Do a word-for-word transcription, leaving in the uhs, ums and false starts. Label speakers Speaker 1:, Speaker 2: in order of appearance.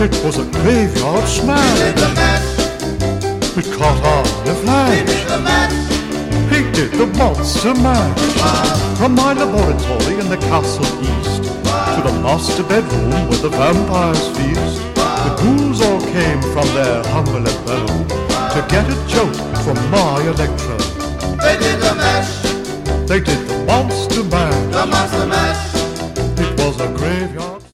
Speaker 1: It was a graveyard smash.
Speaker 2: He did the mash.
Speaker 1: It caught on in a
Speaker 2: He
Speaker 1: flash.
Speaker 2: did the mash.
Speaker 1: He did the monster mash.
Speaker 2: Wow.
Speaker 1: From my laboratory in the castle east to the master bedroom where the vampires feast. The ghouls all came from their humble abode to get a joke from my electrode.
Speaker 2: They did the mash.
Speaker 1: They did the monster mash.
Speaker 2: The monster mash.
Speaker 1: It was a graveyard.